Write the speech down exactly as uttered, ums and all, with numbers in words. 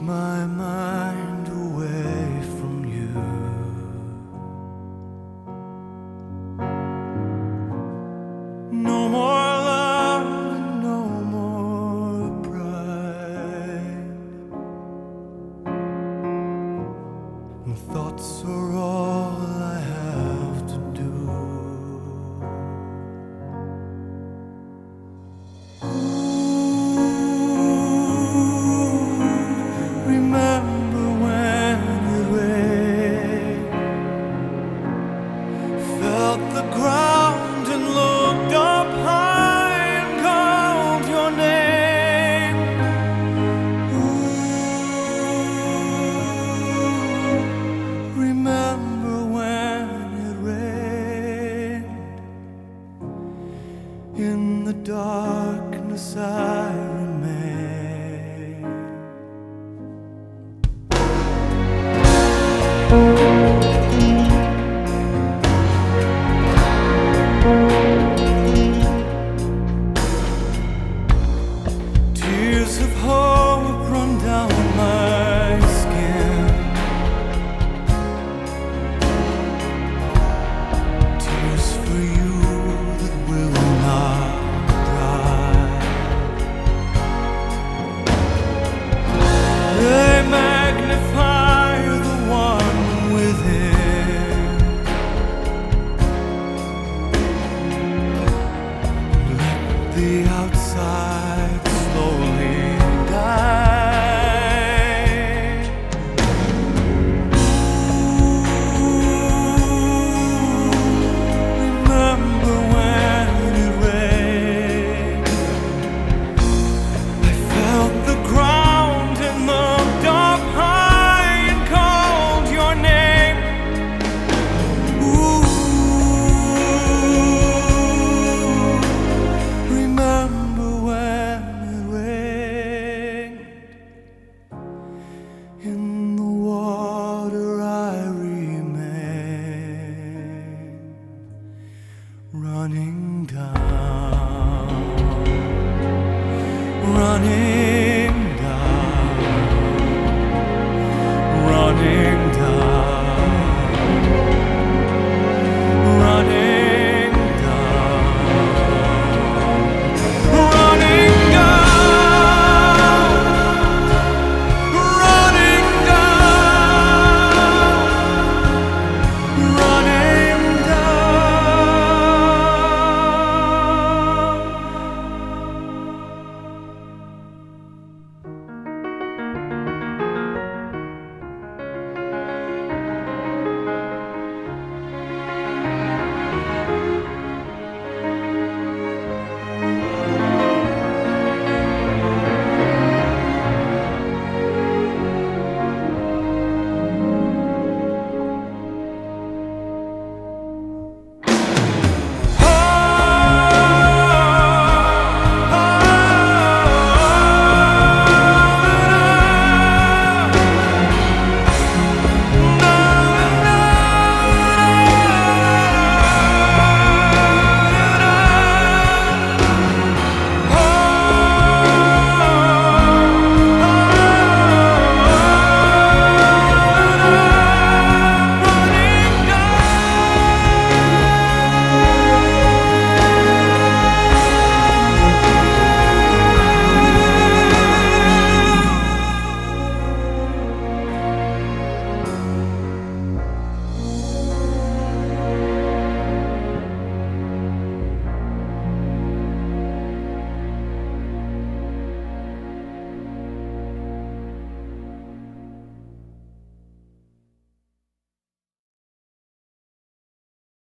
my mind away from you. No more love, no more pride, and thoughts are all I have to do. Remember when it rained, felt the ground and looked up high and called your name. Ooh, remember when it rained, in the darkness I remain. Tears of hope run down my skin, tears for you that will not dry. They magnify the one within, let the outside